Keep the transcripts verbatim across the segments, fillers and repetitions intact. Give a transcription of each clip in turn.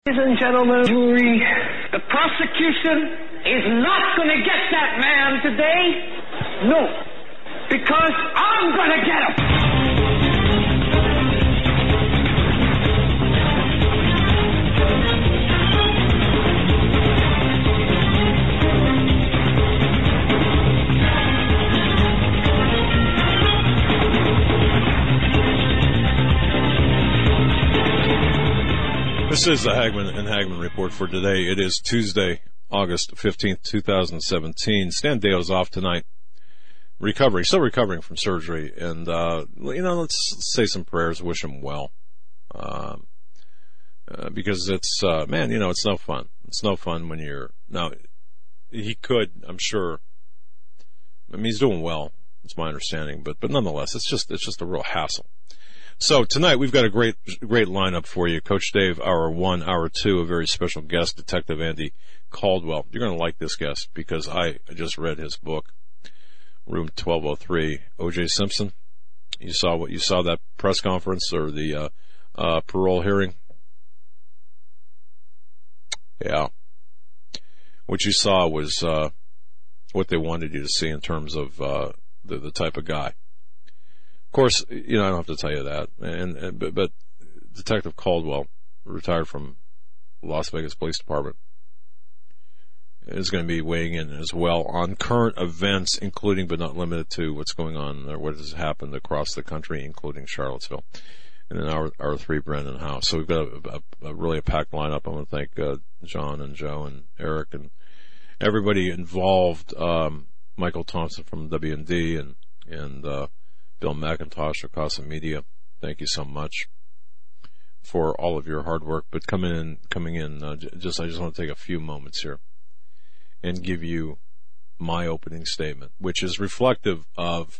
Ladies and gentlemen, jury, the prosecution is not going to get that man today. No, because I'm going to get him. This is the Hagman and Hagman Report for today. It is Tuesday, August fifteenth, twenty seventeen. Stan Deo's off tonight. Recovering, still recovering from surgery. And, uh, you know, let's say some prayers, wish him well. Um, uh, because it's, uh, man, you know, it's no fun. It's no fun when you're, now, he could, I'm sure, I mean, he's doing well. It's my understanding. But, but nonetheless, it's just, it's just a real hassle. So tonight we've got a great, great lineup for you. Coach Dave, hour one, hour two, a very special guest, Detective Andy Caldwell. You're going to like this guest because I just read his book, Room twelve oh three. O J Simpson. You saw what you saw that press conference or the uh, uh, parole hearing. Yeah, what you saw was uh, what they wanted you to see in terms of uh, the the type of guy. Of course, you know, I don't have to tell you that. And, and but, but Detective Caldwell, retired from Las Vegas Police Department, is going to be weighing in as well on current events, including but not limited to what's going on or what has happened across the country, including Charlottesville. And then our our three, Brendan House. So we've got a, a, a really a packed lineup. I want to thank uh, John and Joe and Eric and everybody involved. Um, Michael Thompson from W and D and and uh, Bill McIntosh of Casa Media. Thank you so much for all of your hard work. But coming in, coming in, uh, just I just want to take a few moments here and give you my opening statement, which is reflective of,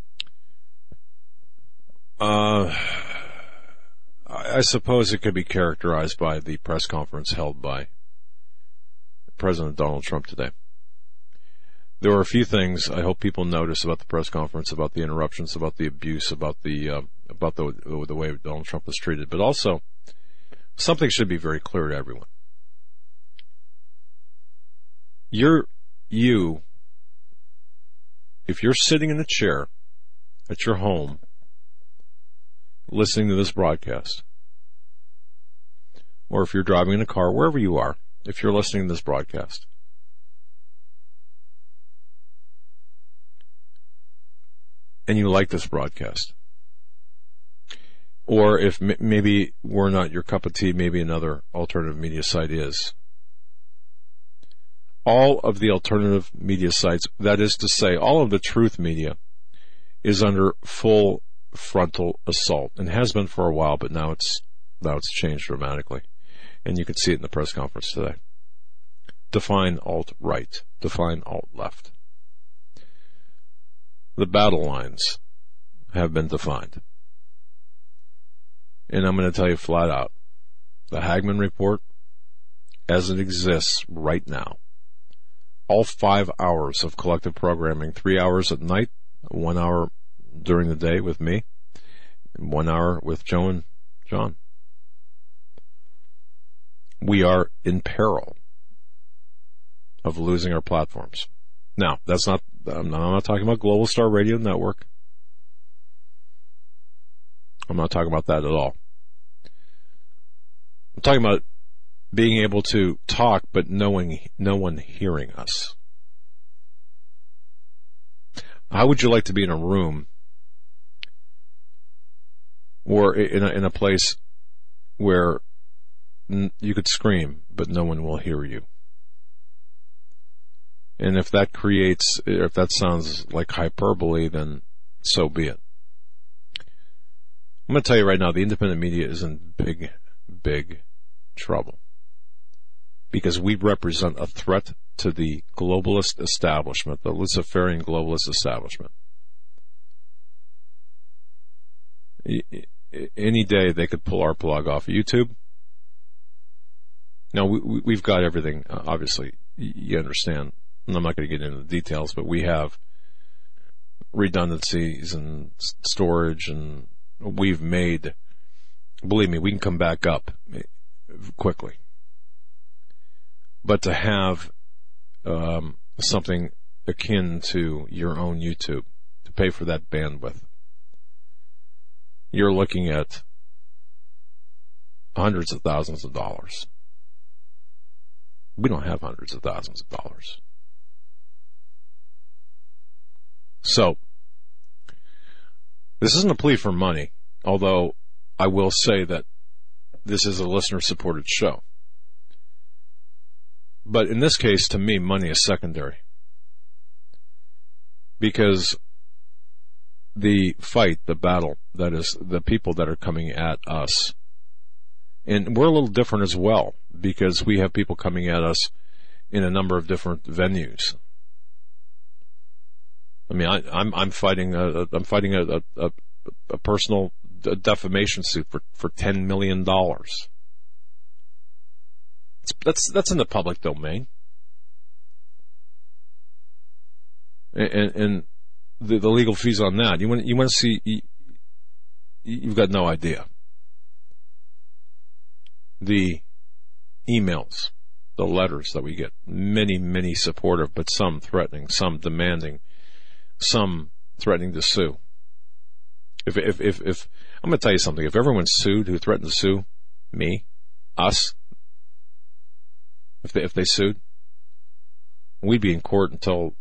uh, I suppose it could be characterized by the press conference held by President Donald Trump today. There were a few things I hope people notice about the press conference, about the interruptions, about the abuse, about the uh, about the the way Donald Trump was treated. But also, something should be very clear to everyone. You're you. If you're sitting in a chair at your home, listening to this broadcast, or if you're driving in a car, wherever you are, if you're listening to this broadcast, and you like this broadcast, or if m- maybe we're not your cup of tea, maybe another alternative media site is. All of the alternative media sites, that is to say, all of the truth media, is under full frontal assault, and has been for a while, but now it's now it's changed dramatically, and you can see it in the press conference today. Define alt-right, define alt-left. The battle lines have been defined. And I'm going to tell you flat out, the Hagman Report, as it exists right now, all five hours of collective programming, three hours at night, one hour during the day with me, and one hour with Joe and John. We are in peril of losing our platforms. Now, that's not, I'm not, I'm not talking about Global Star Radio Network. I'm not talking about that at all. I'm talking about being able to talk, but knowing no one hearing us. How would you like to be in a room or in a, in a place where you could scream, but no one will hear you? And if that creates, if that sounds like hyperbole, then so be it. I'm going to tell you right now, the independent media is in big, big trouble. Because we represent a threat to the globalist establishment, the Luciferian globalist establishment. Any day they could pull our plug off of YouTube. Now, we, we've got everything, obviously, you understand. And I'm not going to get into the details, but we have redundancies and storage, and we've made, believe me, we can come back up quickly. but to have um, something akin to your own YouTube, to pay for that bandwidth, you're looking at hundreds of thousands of dollars. We don't have hundreds of thousands of dollars. So, this isn't a plea for money, although I will say that this is a listener-supported show. But in this case, to me, money is secondary. Because the fight, the battle, that is the people that are coming at us, and we're a little different as well, because we have people coming at us in a number of different venues. I mean, I, I'm I'm fighting a I'm fighting a a, a personal defamation suit for, for ten million dollars. That's that's in the public domain, and, and, and the, the legal fees on that. You want you want to see? You, you've got no idea. The emails, the letters that we get, many many supportive, but some threatening, some demanding, some threatening to sue. If if if, if I'm going to tell you something, if everyone sued who threatened to sue, me, us. If they, if they sued, we'd be in court until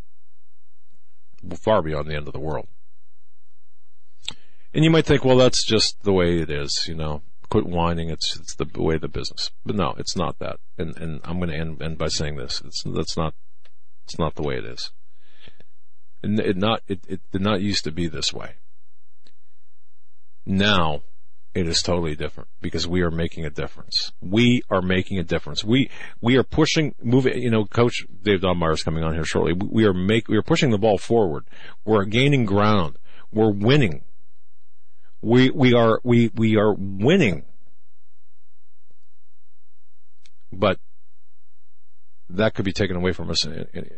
far beyond the end of the world. And you might think, well, that's just the way it is, you know. Quit whining. It's it's the way of the business. But no, it's not that. And and I'm going to end, end by saying this. It's that's not it's not the way it is. And it not it, it did not used to be this way. Now it is totally different because we are making a difference. We are making a difference. We we are pushing, moving. You know, Coach Dave Donmeyer is coming on here shortly. We are make we are pushing the ball forward. We're gaining ground. We're winning. We we are we we are winning. But that could be taken away from us in, in,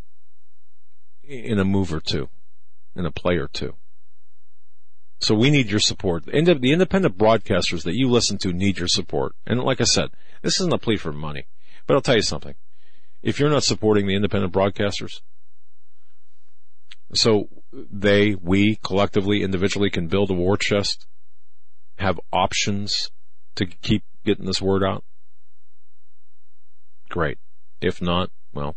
in a move or two, in a play or two. So we need your support. The independent broadcasters that you listen to need your support. And like I said, this isn't a plea for money. But I'll tell you something. If you're not supporting the independent broadcasters, so they, we, collectively, individually can build a war chest, have options to keep getting this word out, great. If not, well,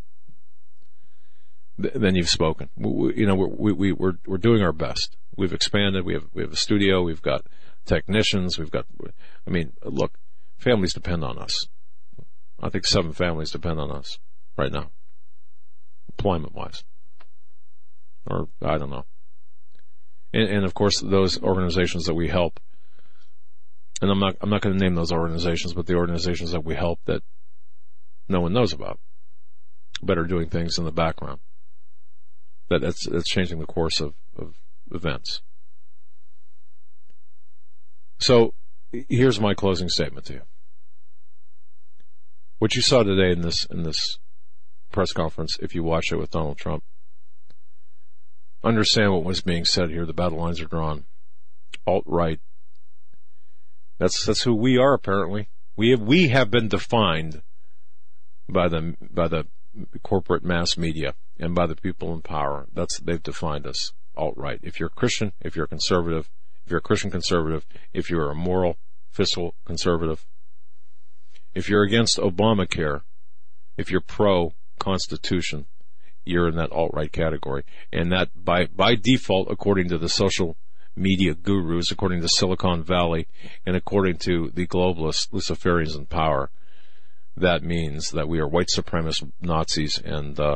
th- then you've spoken. We, you know, we, we, we're, we're doing our best. We've expanded. We have, we have a studio. We've got technicians. We've got, I mean, look, families depend on us. I think seven families depend on us right now, employment-wise. Or, I don't know. And, and of course, those organizations that we help, and I'm not, I'm not going to name those organizations, but the organizations that we help that no one knows about, but are doing things in the background. That it's, it's changing the course of, of events. So, here's my closing statement to you. What you saw today in this, in this press conference, if you watch it with Donald Trump, understand what was being said here. The battle lines are drawn. Alt-right. That's, that's who we are, apparently. We have, we have been defined by the, by the corporate mass media and by the people in power. That's, they've defined us. Alt-right. If you're a Christian, if you're a conservative, if you're a Christian conservative, if you're a moral, fiscal conservative, if you're against Obamacare, if you're pro-Constitution, you're in that alt-right category. And that by, by default, according to the social media gurus, according to Silicon Valley, and according to the globalists, Luciferians in power, that means that we are white supremacist Nazis and, uh,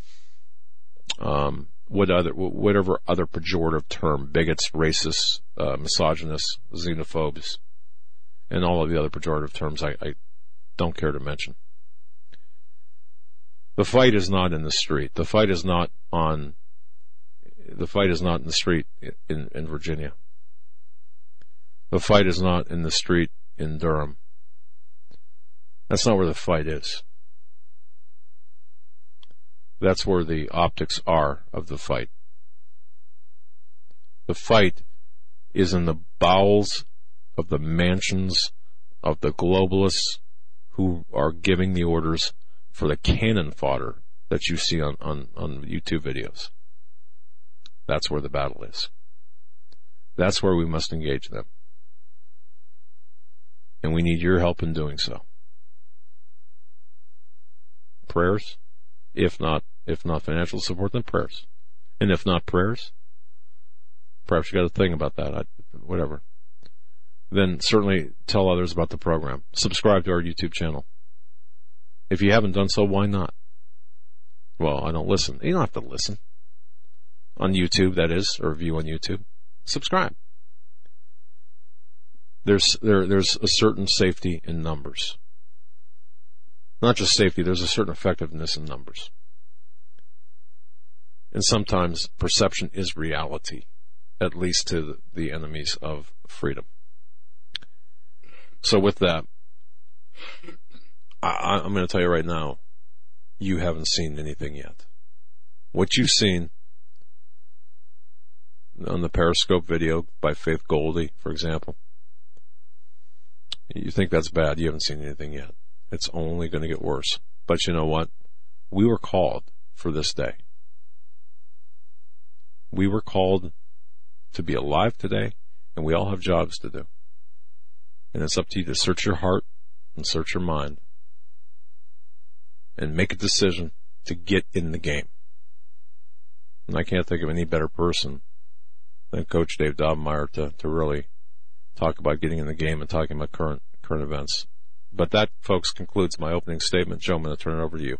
um, what other, whatever other pejorative term, bigots, racists, uh, misogynists, xenophobes, and all of the other pejorative terms I, I don't care to mention. The fight is not in the street. The fight is not on, the fight is not in the street in, in Virginia. The fight is not in the street in Durham. That's not where the fight is. That's where the optics are of the fight. The fight is in the bowels of the mansions of the globalists who are giving the orders for the cannon fodder that you see on, on, on YouTube videos. That's where the battle is. That's where we must engage them. And we need your help in doing so. Prayers, if not, if not financial support, then prayers. And if not prayers, perhaps you got a thing about that, I, whatever. Then certainly tell others about the program. Subscribe to our YouTube channel. If you haven't done so, why not? Well, I don't listen. You don't have to listen. On YouTube, that is, or view on YouTube. Subscribe. There's there there's a certain safety in numbers. Not just safety, there's a certain effectiveness in numbers. And sometimes perception is reality, at least to the enemies of freedom. So with that, I, I'm going to tell you right now, you haven't seen anything yet. What you've seen on the Periscope video by Faith Goldie, for example, you think that's bad. You haven't seen anything yet. It's only going to get worse. But you know what? We were called for this day. We were called to be alive today, and we all have jobs to do. And it's up to you to search your heart and search your mind and make a decision to get in the game. And I can't think of any better person than Coach Dave Daubenmire to, to really talk about getting in the game and talking about current current events. But that, folks, concludes my opening statement. Joe, I'm going to turn it over to you.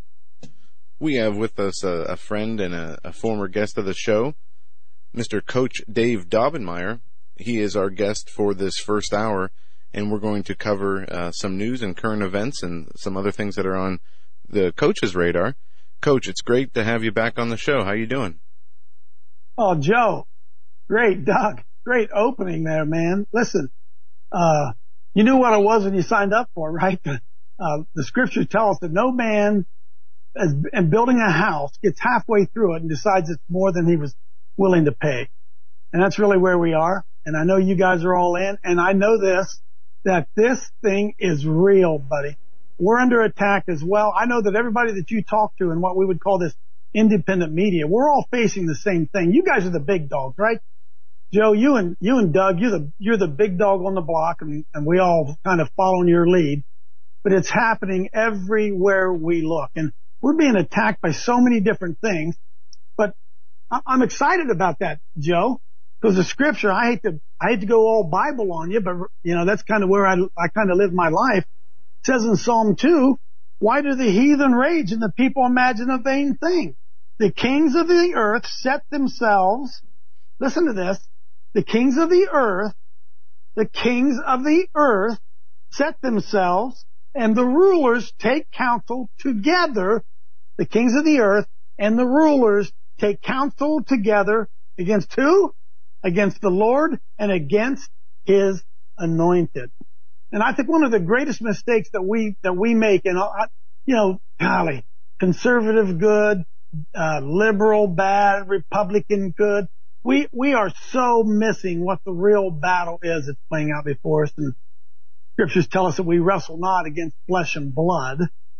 We have with us a, a friend and a, a former guest of the show, Mister Coach Dave Daubenmire. He is our guest for this first hour, and we're going to cover uh, some news and current events and some other things that are on the coach's radar. Coach, it's great to have you back on the show. How you doing? Oh, Joe, great, Doug, great opening there, man. Listen, uh, you knew what it was when you signed up for, right? Uh, the scriptures tell us that no man is, in building a house gets halfway through it and decides it's more than he was willing to pay. And that's really where we are. And I know you guys are all in. And I know this, that this thing is real, buddy. We're under attack as well. I know that everybody that you talk to in what we would call this independent media, we're all facing the same thing. You guys are the big dogs, right? Joe, you and, you and Doug, you're the, you're the big dog on the block, and, and we all kind of following your lead. But it's happening everywhere we look. And we're being attacked by so many different things. But I'm excited about that, Joe, because the scripture, I hate to, I hate to go all Bible on you, but you know, that's kind of where I, I kind of live my life. It says in Psalm two, why do the heathen rage and the people imagine a vain thing? The kings of the earth set themselves, listen to this, the kings of the earth, the kings of the earth set themselves, and the rulers take counsel together. The kings of the earth and the rulers take counsel together against who? Against the Lord and against his anointed. And I think one of the greatest mistakes that we, that we make, and I, you know, golly, conservative good, uh, liberal bad, Republican good. We, we are so missing what the real battle is that's playing out before us. And scriptures tell us that we wrestle not against flesh and blood.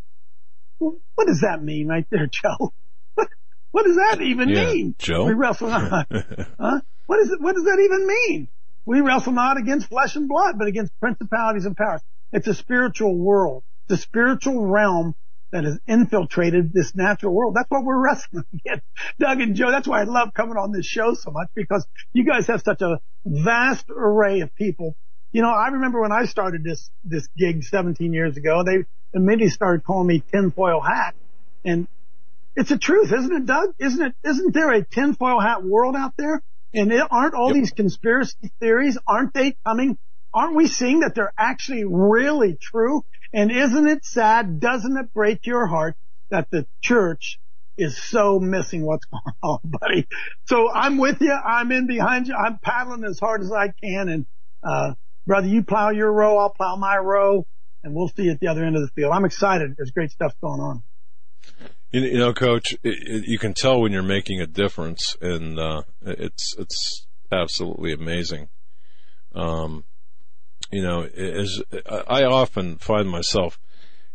What does that mean right there, Joe? What, what does that even yeah, mean? Joe? We wrestle not. Huh? What is it? What does that even mean? We wrestle not against flesh and blood, but against principalities and powers. It's a spiritual world. It's a spiritual realm that has infiltrated this natural world. That's what we're wrestling against. Doug and Joe, that's why I love coming on this show so much, because you guys have such a vast array of people. You know, I remember when I started this, this gig seventeen years ago, they immediately started calling me tinfoil hat. And it's the truth, isn't it, Doug? Isn't it, isn't there a tinfoil hat world out there? And it, aren't all yep. these conspiracy theories, aren't they coming? Aren't we seeing that they're actually really true? And isn't it sad? Doesn't it break your heart that the church is so missing what's going on, buddy? So I'm with you. I'm in behind you. I'm paddling as hard as I can. And, uh, brother, you plow your row. I'll plow my row, and we'll see you at the other end of the field. I'm excited. There's great stuff going on. You, you know, Coach, it, it, you can tell when you're making a difference, and uh, it's it's absolutely amazing. Um, you know, as I often find myself,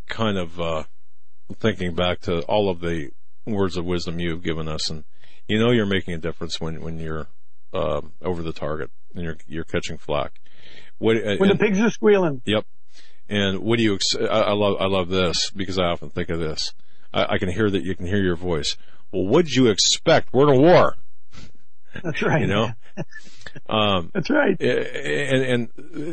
kind of uh, thinking back to all of the words of wisdom you've given us, and you know you're making a difference when when you're uh, over the target and you're you're catching flack. What, when and, the pigs are squealing. Yep. And what do you? Ex- I, I love I love this because I often think of this. I, I can hear that you can hear your voice. Well, what did you expect? We're in a war. That's right. You know. Um, That's right. And,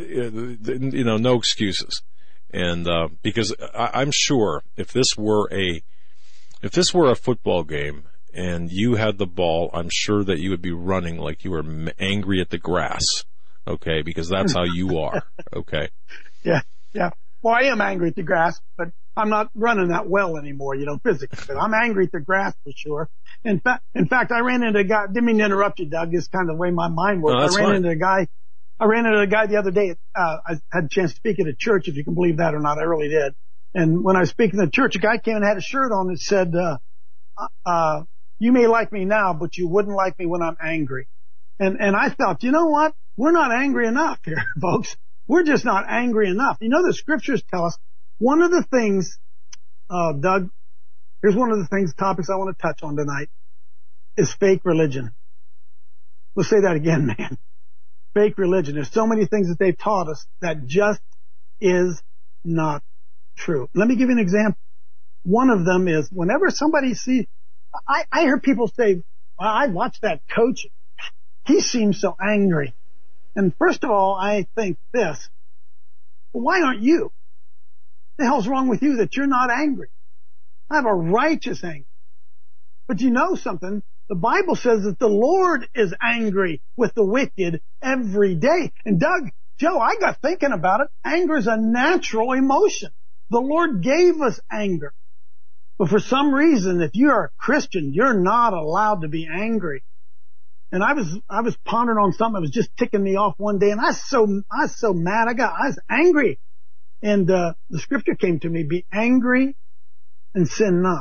and, you know, no excuses. And, uh, because I, I'm sure if this were a, if this were a football game and you had the ball, I'm sure that you would be running like you were angry at the grass. Okay. Because that's how you are. Okay. Yeah. Yeah. Well, I am angry at the grass, but I'm not running that well anymore, you know, physically. But I'm angry at the grass for sure. In fact, in fact, I ran into a guy. Didn't mean to interrupt you, Doug. It's kind of the way my mind works. No, that's I ran fine. into a guy. I ran into a guy the other day. Uh, I had a chance to speak at a church, if you can believe that or not. I really did. And when I was speaking at the church, a guy came and had a shirt on that said, uh, uh, "You may like me now, but you wouldn't like me when I'm angry." And and I felt, you know what? We're not angry enough here, folks. We're just not angry enough. You know, the scriptures tell us one of the things, uh, Doug, here's one of the things, topics I want to touch on tonight is fake religion. We'll say that again, man. Fake religion. There's so many things that they've taught us that just is not true. Let me give you an example. One of them is whenever somebody sees, I, I hear people say, well, I watched that coach. He seems so angry. And first of all, I think this, well, why aren't you? What the hell's wrong with you that you're not angry? I have a righteous anger. But you know something? The Bible says that the Lord is angry with the wicked every day. And Doug, Joe, I got thinking about it. Anger is a natural emotion. The Lord gave us anger. But for some reason, if you are a Christian, you're not allowed to be angry. And I was, I was pondering on something that was just ticking me off one day, and I was so, I was so mad. I got, I was angry. And, uh, the scripture came to me, be angry and sin not.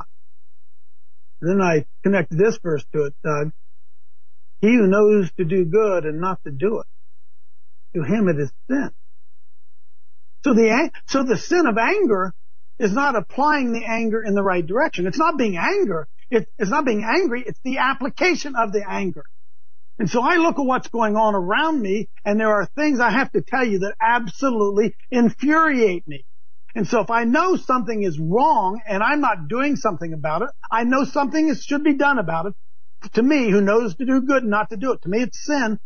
And then I connected this verse to it, Doug. He who knows to do good and not to do it, to him it is sin. So the, so the sin of anger is not applying the anger in the right direction. It's not being anger. It, it's not being angry. It's the application of the anger. And so I look at what's going on around me, and there are things I have to tell you that absolutely infuriate me. And so if I know something is wrong and I'm not doing something about it, I know something is, should be done about it. To me, who knows to do good and not to do it, to me it's sin.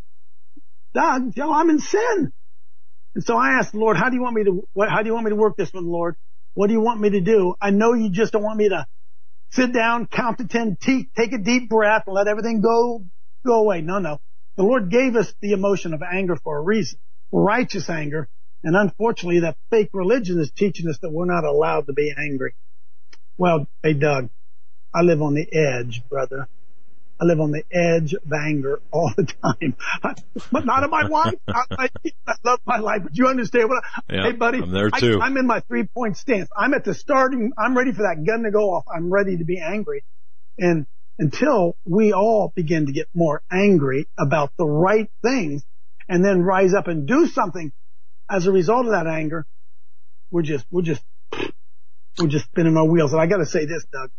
Doug, Joe, I'm in sin. And so I asked the Lord, how do you want me to, what, how do you want me to work this one, Lord? What do you want me to do? I know you just don't want me to sit down, count to ten, t- take a deep breath, and let everything go Go away. No, no. The Lord gave us the emotion of anger for a reason. Righteous anger. And unfortunately, that fake religion is teaching us that we're not allowed to be angry. Well, hey, Doug, I live on the edge, brother. I live on the edge of anger all the time. But not in my life. I, I, I love my life, but you understand what I, yeah, hey, buddy, I'm there too. I, I'm in my three-point stance. I'm at the starting. I'm ready for that gun to go off. I'm ready to be angry. And until we all begin to get more angry about the right things and then rise up and do something as a result of that anger, we're just, we're just, we're just spinning our wheels. And I got to say this, Doug.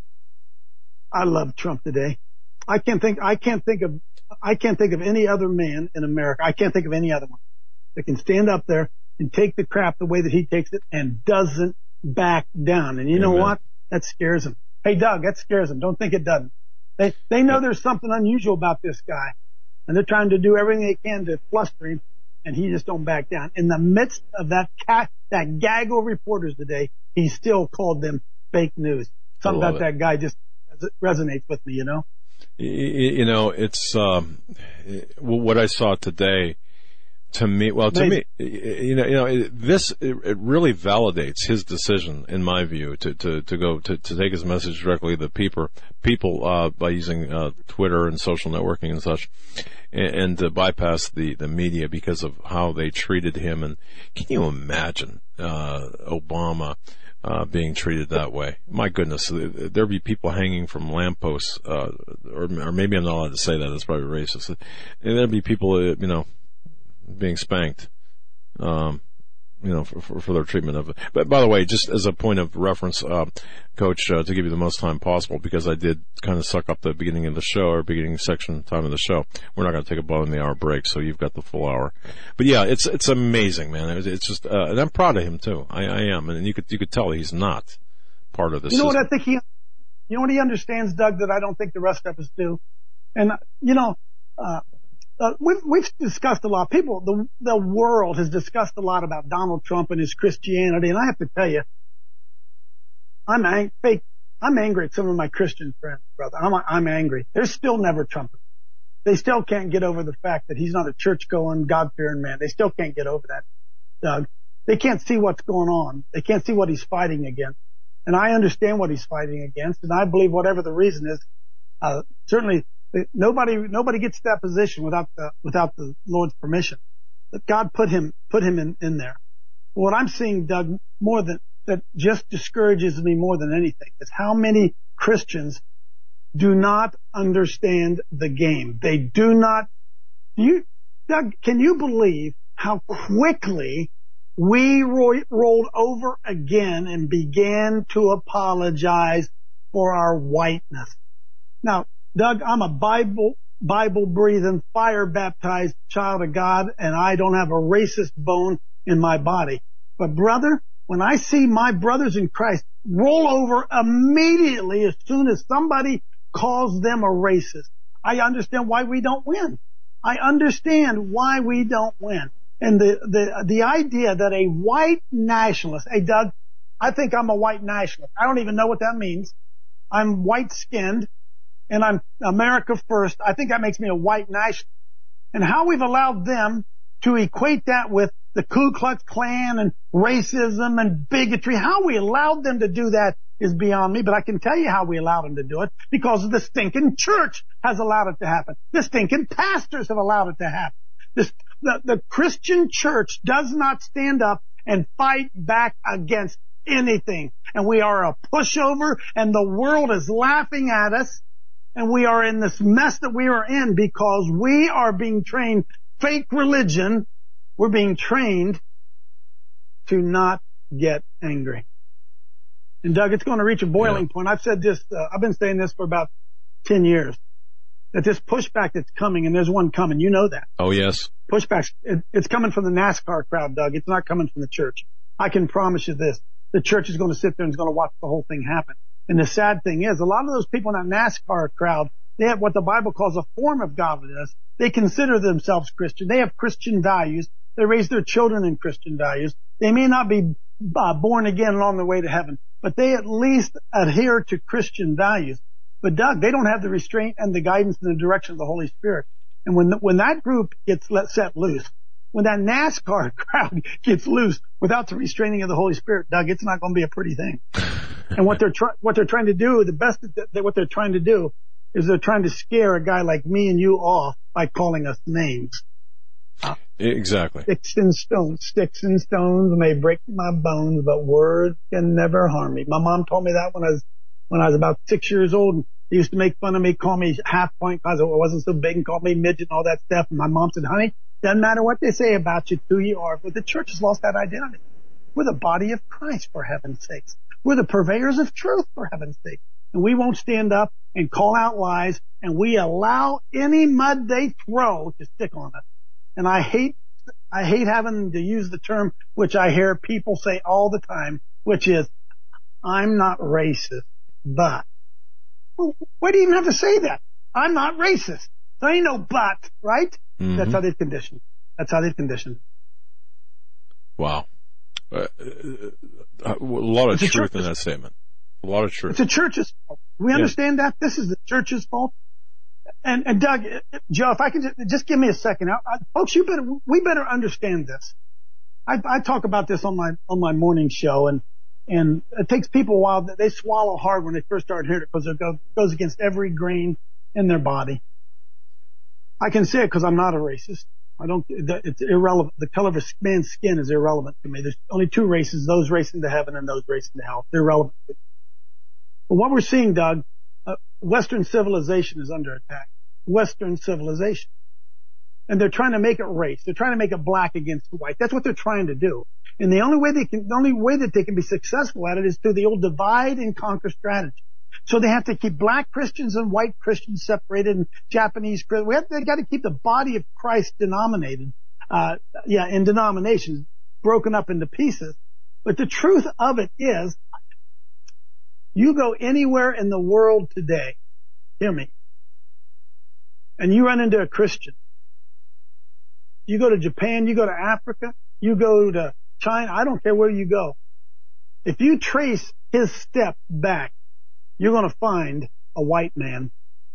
I love Trump today. I can't think, I can't think of, I can't think of any other man in America. I can't think of any other one that can stand up there and take the crap the way that he takes it and doesn't back down. And you Amen. Know what? That scares him. Hey, Doug, that scares him. Don't think it doesn't. They, they know there's something unusual about this guy, and they're trying to do everything they can to fluster him, and he just don't back down. In the midst of that cat, that gaggle of reporters today, he still called them fake news. Something about it. That guy just resonates with me, you know? You, you know, it's, um, what I saw today, to me, well, to Amazing. me, you know, you know, this, it, it really validates his decision, in my view, to, to, to go, to, to take his message directly to the people, people, uh, by using, uh, Twitter and social networking and such, and, and to bypass the, the media because of how they treated him. And can you imagine, uh, Obama, uh, being treated that way? My goodness, there'd be people hanging from lampposts, uh, or, or maybe I'm not allowed to say that, that's probably racist. And there'd be people, you know, being spanked. Um, you know, for, for, for their treatment of it. But by the way, just as a point of reference, uh, Coach, uh, to give you the most time possible, because I did kind of suck up the beginning of the show, or beginning section time of the show. We're not going to take a bottom of the hour break, so you've got the full hour. But yeah, it's it's amazing, man. It's, it's just, uh, and I'm proud of him too. I, I am, and you could you could tell he's not part of this. You know system. what I think he, you know what he understands, Doug, that I don't think the rest of us do, and you know. Uh, Uh, we've, we've discussed a lot. People, the, the world has discussed a lot about Donald Trump and his Christianity. And I have to tell you, I'm ang- fake. I'm angry at some of my Christian friends, brother. I'm, I'm angry. They're still never Trumpers. They still can't get over the fact that he's not a church-going, God-fearing man. They still can't get over that, Doug. They can't see what's going on. They can't see what he's fighting against. And I understand what he's fighting against. And I believe whatever the reason is, uh, certainly, Nobody, nobody gets to that position without the, without the Lord's permission. But God put him, put him in, in there. What I'm seeing, Doug, more than, that just discourages me more than anything is how many Christians do not understand the game. They do not, do you, Doug, can you believe how quickly we ro- rolled over again and began to apologize for our whiteness? Now, Doug, I'm a Bible, Bible breathing, fire baptized child of God, and I don't have a racist bone in my body. But brother, when I see my brothers in Christ roll over immediately as soon as somebody calls them a racist, I understand why we don't win. I understand why we don't win. And the, the, the idea that a white nationalist, hey Doug, I think I'm a white nationalist. I don't even know what that means. I'm white skinned. And I'm America first. I think that makes me a white nationalist. And how we've allowed them to equate that with the Ku Klux Klan and racism and bigotry, how we allowed them to do that is beyond me. But I can tell you how we allowed them to do it, because the stinking church has allowed it to happen. The stinking pastors have allowed it to happen. This, the, the Christian church does not stand up and fight back against anything. And we are a pushover, and the world is laughing at us. And we are in this mess that we are in because we are being trained fake religion. We're being trained to not get angry. And Doug, it's going to reach a boiling yeah. point. I've said this, uh, I've been saying this for about ten years, that this pushback that's coming, and there's one coming, you know that. Oh, yes. Pushback, it, it's coming from the NASCAR crowd, Doug. It's not coming from the church. I can promise you this. The church is going to sit there and is going to watch the whole thing happen. And the sad thing is, a lot of those people in that NASCAR crowd, they have what the Bible calls a form of godliness. They consider themselves Christian. They have Christian values. They raise their children in Christian values. They may not be uh, born again and on their way to heaven, but they at least adhere to Christian values. But Doug, they don't have the restraint and the guidance and the direction of the Holy Spirit. And when the, when that group gets let, set loose, when that NASCAR crowd gets loose without the restraining of the Holy Spirit, Doug, it's not going to be a pretty thing. And what they're trying, what they're trying to do, the best that, that what they're trying to do is they're trying to scare a guy like me and you off by calling us names. Uh, exactly. Sticks and stones, sticks and stones may break my bones, but words can never harm me. My mom told me that when I was, when I was about six years old. And they used to make fun of me, call me half point because I wasn't so big, and call me midget and all that stuff. And my mom said, honey, doesn't matter what they say about you, it's who you are. But the church has lost that identity. We're the body of Christ, for heaven's sakes. We're the purveyors of truth, for heaven's sake. And we won't stand up and call out lies, and we allow any mud they throw to stick on us. And I hate, I hate having to use the term which I hear people say all the time, which is, I'm not racist, but. Well, why do you even have to say that? I'm not racist. There ain't no but, right? Mm-hmm. That's how they've conditioned. That's how they've conditioned. Wow. Uh, a lot of it's truth in that statement. A lot of truth. It's the church's fault. We understand yeah. that. This is the church's fault. And, and Doug, Joe, if I can just, just give me a second. I, I, folks, you better, we better understand this. I, I talk about this on my, on my morning show, and, and it takes people a while. They swallow hard when they first start hearing it because it goes, goes against every grain in their body. I can say it because I'm not a racist. I don't, it's irrelevant. The color of a man's skin is irrelevant to me. There's only two races, those racing to heaven and those racing to hell. They're irrelevant. But what we're seeing, Doug, uh, Western civilization is under attack. Western civilization. And they're trying to make it race. They're trying to make it black against white. That's what they're trying to do. And the only way they can, the only way that they can be successful at it is through the old divide and conquer strategy. So they have to keep black Christians and white Christians separated, and Japanese Christians. We have, they got to keep the body of Christ denominated, uh, yeah, in denominations, broken up into pieces. But the truth of it is, you go anywhere in the world today, hear me, and you run into a Christian. You go to Japan, you go to Africa, you go to China, I don't care where you go. If you trace his step back, you're going to find a white man.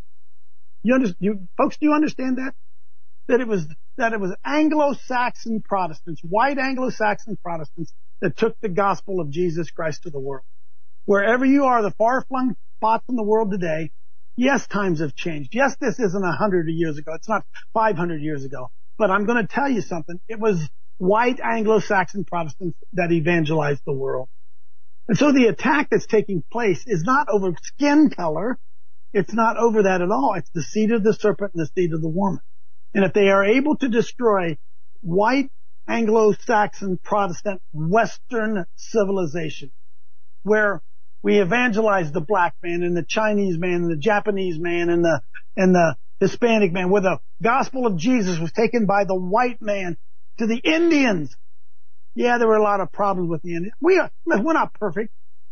You understand, you, folks, do you understand that? That it was, that it was Anglo-Saxon Protestants, white Anglo-Saxon Protestants that took the gospel of Jesus Christ to the world. Wherever you are, the far-flung spots in the world today, yes, times have changed. Yes, this isn't a hundred years ago. It's not five hundred years ago. But I'm going to tell you something. It was white Anglo-Saxon Protestants that evangelized the world. And so the attack that's taking place is not over skin color. It's not over that at all. It's the seed of the serpent and the seed of the woman. And if they are able to destroy white Anglo-Saxon Protestant Western civilization, where we evangelize the black man and the Chinese man and the Japanese man and the, and the Hispanic man, where the gospel of Jesus was taken by the white man to the Indians. Yeah, there were a lot of problems with the Indians. We are, we're not perfect,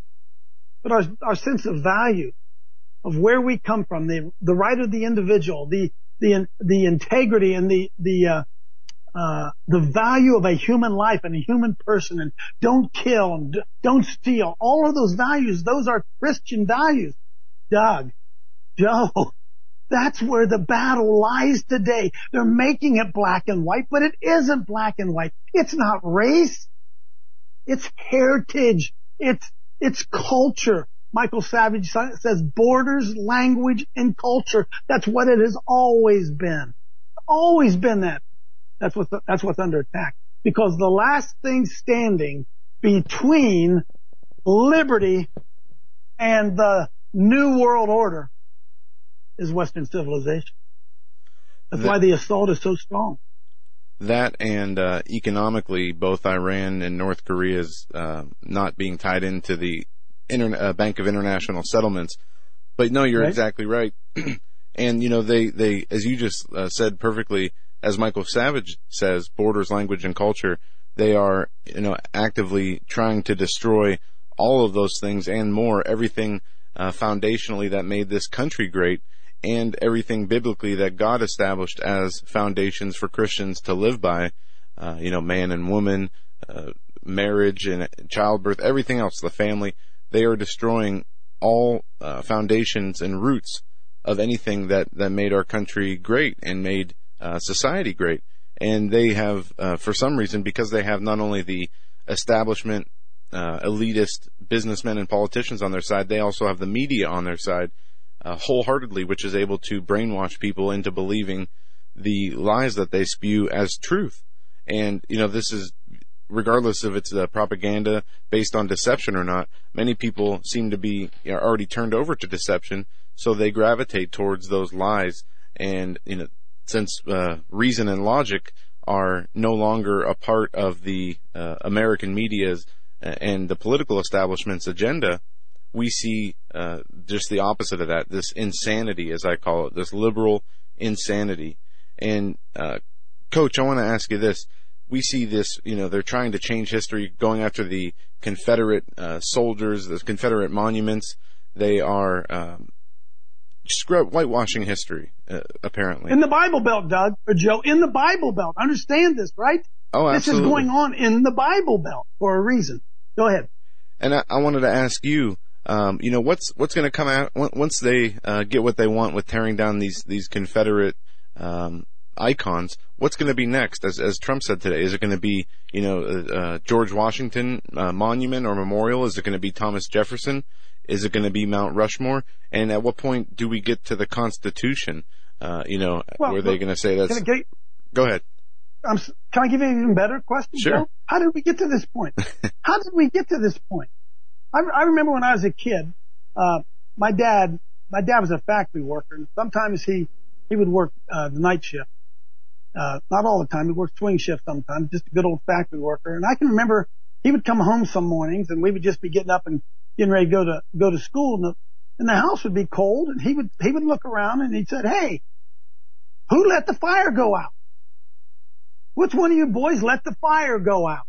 but our, our sense of value of where we come from, the, the right of the individual, the, the, the integrity and the, the, uh, uh, the value of a human life and a human person, and don't kill and don't steal. All of those values, those are Christian values. Doug, Joe, that's where the battle lies today. They're making it black and white, but it isn't black and white. It's not race. It's heritage. It's, it's culture. Michael Savage says borders, language, and culture. That's what it has always been. Always been that. That's what's, that's what's under attack. Because the last thing standing between liberty and the new world order is Western civilization. That's that, why the assault is so strong. That and uh, economically, both Iran and North Korea's uh, not being tied into the Inter- uh, Bank of International Settlements. But no, you're right. Exactly right. And, you know, they, they as you just uh, said perfectly, as Michael Savage says, borders, language, and culture, they are, you know, actively trying to destroy all of those things and more, everything uh, foundationally that made this country great, and everything biblically that God established as foundations for Christians to live by, uh, you know, man and woman, uh, marriage and childbirth, everything else, the family. They are destroying all uh, foundations and roots of anything that, that made our country great and made uh, society great. And they have, uh, for some reason, because they have not only the establishment, uh, elitist businessmen and politicians on their side, they also have the media on their side. Uh, wholeheartedly, which is able to brainwash people into believing the lies that they spew as truth. And, you know, this is, regardless of it's uh, propaganda based on deception or not, many people seem to be you know, already turned over to deception, so they gravitate towards those lies. And, you know, since uh, reason and logic are no longer a part of the uh, American media's uh, and the political establishment's agenda, we see uh, just the opposite of that, this insanity, as I call it, this liberal insanity. And, uh, Coach, I want to ask you this. We see this, you know, they're trying to change history, going after the Confederate uh, soldiers, the Confederate monuments. They are um, scrub whitewashing history, uh, apparently. In the Bible Belt, Doug, or Joe, in the Bible Belt. Understand this, right? Oh, absolutely. This is going on in the Bible Belt for a reason. Go ahead. And I, I wanted to ask you, Um, you know, what's, what's going to come out once they, uh, get what they want with tearing down these, these Confederate, um, icons? What's going to be next? As, as Trump said today, is it going to be, you know, uh, George Washington, uh, monument or memorial? Is it going to be Thomas Jefferson? Is it going to be Mount Rushmore? And at what point do we get to the Constitution? Uh, you know, well, were they going to say that's, get, go ahead. I'm, can I give you an even better question? Sure. Joe? How did we get to this point? How did we get to this point? I, I remember when I was a kid, uh, my dad, my dad was a factory worker, and sometimes he, he would work, uh, the night shift. Uh, not all the time. He worked swing shift sometimes, just a good old factory worker. And I can remember he would come home some mornings and we would just be getting up and getting ready to go to, go to school, and the, and the house would be cold, and he would, he would look around and he said, hey, who let the fire go out? Which one of you boys let the fire go out?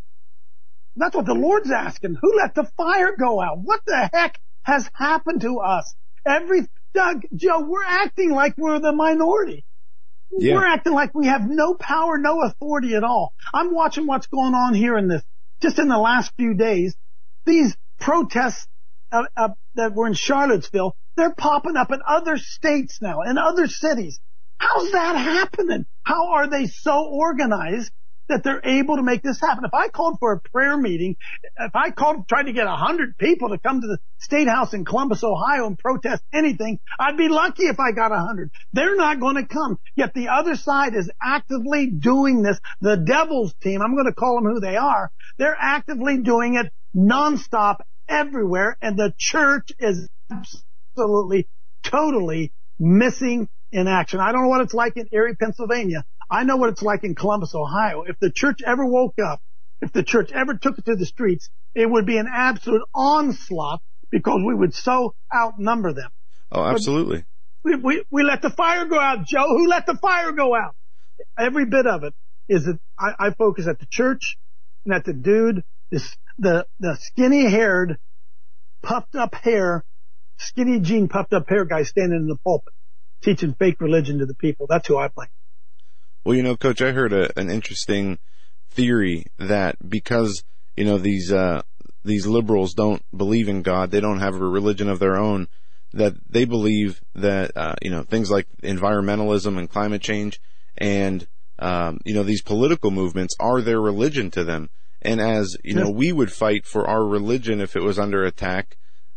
That's what the Lord's asking. Who let the fire go out? What the heck has happened to us? Every, Doug, Joe, we're acting like we're the minority. Yeah. We're acting like we have no power, no authority at all. I'm watching what's going on here in this, just in the last few days. These protests uh, uh, that were in Charlottesville, they're popping up in other states now, in other cities. How's that happening? How are they so organized that they're able to make this happen? If I called for a prayer meeting, if I called, tried to get a hundred people to come to the State House in Columbus, Ohio and protest anything, I'd be lucky if I got a hundred. They're not going to come. Yet the other side is actively doing this. The devil's team, I'm going to call them who they are, they're actively doing it nonstop everywhere, and the church is absolutely, totally missing in action. I don't know what it's like in Erie, Pennsylvania. I know what it's like in Columbus, Ohio. If the church ever woke up, if the church ever took it to the streets, it would be an absolute onslaught because we would so outnumber them. Oh, absolutely. We, we, we let the fire go out, Joe. Who let the fire go out? Every bit of it is that I, I focus at the church and at the dude, this, the, the skinny haired, puffed up hair, skinny jean puffed up hair guy standing in the pulpit, teaching fake religion to the people. That's who I blame. Well, you know, Coach, I heard a, an interesting theory that because, you know, these, uh, these liberals don't believe in God, they don't have a religion of their own, that they believe that, uh, you know, things like environmentalism and climate change and, um, you know, these political movements are their religion to them. And as, you know, we would fight for our religion if it was under attack,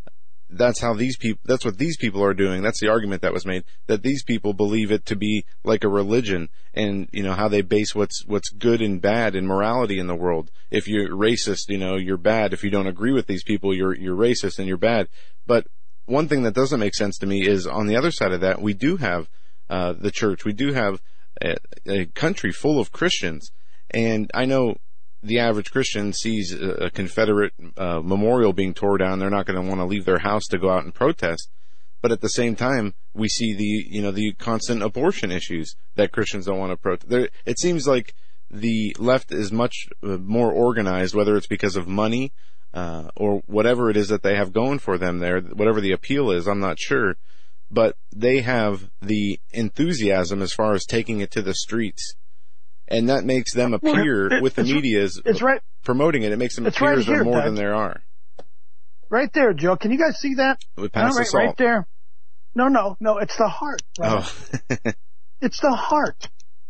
that's how these people, that's what these people are doing. That's the argument that was made, that these people believe it to be like a religion, and, you know, how they base what's, what's good and bad in morality in the world. If you're racist, you know, you're bad. If you don't agree with these people, you're, you're racist and you're bad. But one thing that doesn't make sense to me is on the other side of that, we do have, uh, the church. We do have a, a country full of Christians. And I know the average Christian sees a Confederate uh, memorial being torn down. They're not going to want to leave their house to go out and protest. But at the same time, we see the, you know, the constant abortion issues that Christians don't want to protest. There, it seems like the left is much more organized, whether it's because of money uh, or whatever it is that they have going for them there, whatever the appeal is, I'm not sure. But they have the enthusiasm as far as taking it to the streets. And that makes them appear well, it, with the media as it's right, promoting it. It makes them appear right as they're more Doug. than there are. Right there, Joe. Can you guys see that? With past no, right, assault. right there. No, no, no. It's the heart. Right? Oh. It's the heart.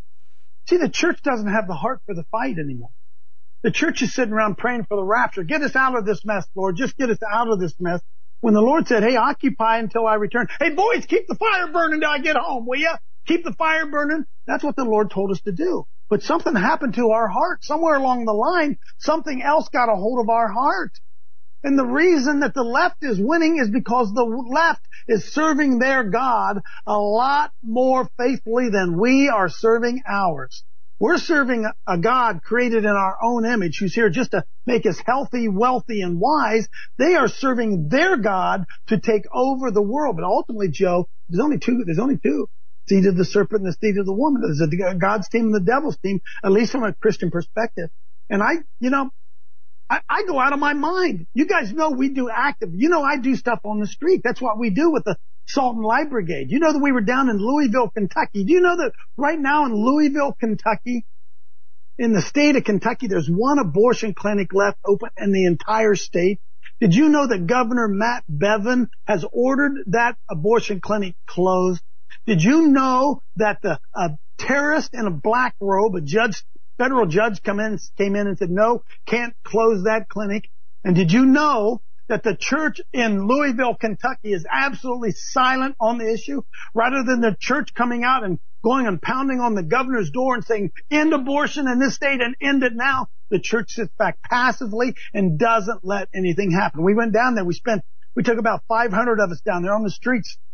See, the church doesn't have the heart for the fight anymore. The church is sitting around praying for the rapture. Get us out of this mess, Lord. Just get us out of this mess. When the Lord said, hey, occupy until I return. Hey, boys, keep the fire burning until I get home, will you? Keep the fire burning. That's what the Lord told us to do. But something happened to our heart. Somewhere along the line, something else got a hold of our heart. And the reason that the left is winning is because the left is serving their God a lot more faithfully than we are serving ours. We're serving a God created in our own image who's here just to make us healthy, wealthy, and wise. They are serving their God to take over the world. But ultimately, Joe, there's only two, there's only two. Seed of the serpent and the seed of the woman. There's a God's team and the devil's team, at least from a Christian perspective. And I, you know, I, I go out of my mind. You guys know we do active. You know, I do stuff on the street. That's what we do with the Salt and Light Brigade. You know that we were down in Louisville, Kentucky. Do you know that right now in Louisville, Kentucky, in the state of Kentucky, there's one abortion clinic left open in the entire state? Did you know that Governor Matt Bevin has ordered that abortion clinic closed? Did you know that the a terrorist in a black robe, a judge, federal judge, come in, came in and said, no, can't close that clinic? And did you know that the church in Louisville, Kentucky is absolutely silent on the issue? Rather than the church coming out and going and pounding on the governor's door and saying, end abortion in this state and end it now, the church sits back passively and doesn't let anything happen. We went down there. We spent, we took about five hundred of us down there on the streets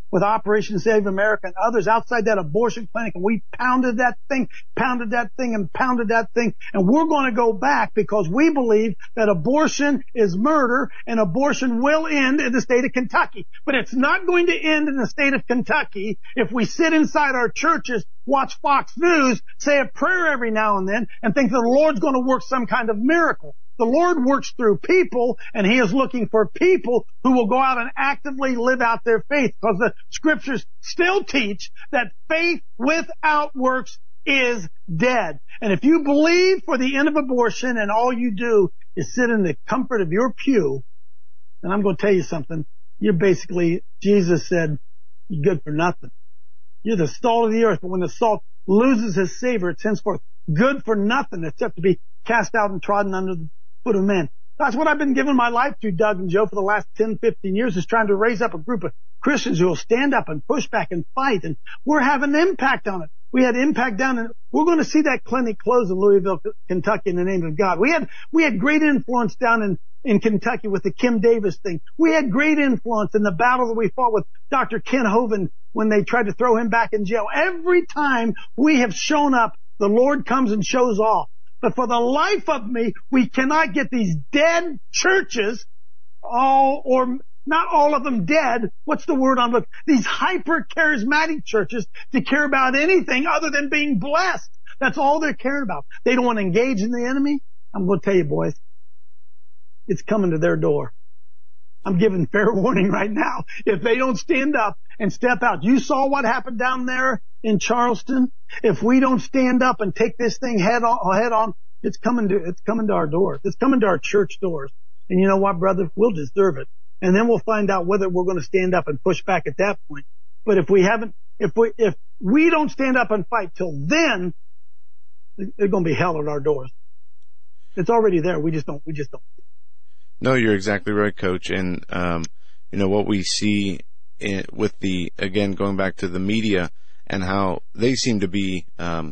with Operation Save America and others outside that abortion clinic, and we pounded that thing, pounded that thing, and pounded that thing. And we're going to go back because we believe that abortion is murder and abortion will end in the state of Kentucky. But it's not going to end in the state of Kentucky if we sit inside our churches, watch Fox News, say a prayer every now and then, and think that the Lord's going to work some kind of miracle. The Lord works through people, and He is looking for people who will go out and actively live out their faith, because the scriptures still teach that faith without works is dead. And if you believe for the end of abortion and all you do is sit in the comfort of your pew, then I'm going to tell you something. You're basically, Jesus said, you're good for nothing. You're the salt of the earth, but when the salt loses his savor, it's henceforth good for nothing except to be cast out and trodden under the foot of men. That's what I've been giving my life to, Doug and Joe, for the last ten, fifteen years, is trying to raise up a group of Christians who will stand up and push back and fight. And we're having an impact on it. We had impact down, and we're going to see that clinic close in Louisville, Kentucky, in the name of God. We had, we had great influence down in, in Kentucky with the Kim Davis thing. We had great influence in the battle that we fought with Doctor Ken Hovind when they tried to throw him back in jail. Every time we have shown up, the Lord comes and shows off. But for the life of me, we cannot get these dead churches, all, or not all of them dead. What's the word I'm looking? These hyper-charismatic churches to care about anything other than being blessed. That's all they're caring about. They don't want to engage in the enemy. I'm going to tell you, boys, it's coming to their door. I'm giving fair warning right now. If they don't stand up and step out, you saw what happened down there in Charleston. If we don't stand up and take this thing head on, head on, it's coming to, it's coming to our doors. It's coming to our church doors. And you know what, brother? We'll deserve it. And then we'll find out whether we're going to stand up and push back at that point. But if we haven't, if we, if we don't stand up and fight till then, there's going to be hell at our doors. It's already there. We just don't, we just don't. No, you're exactly right, Coach. And, um, you know, what we see in, with the, again, going back to the media and how they seem to be, um,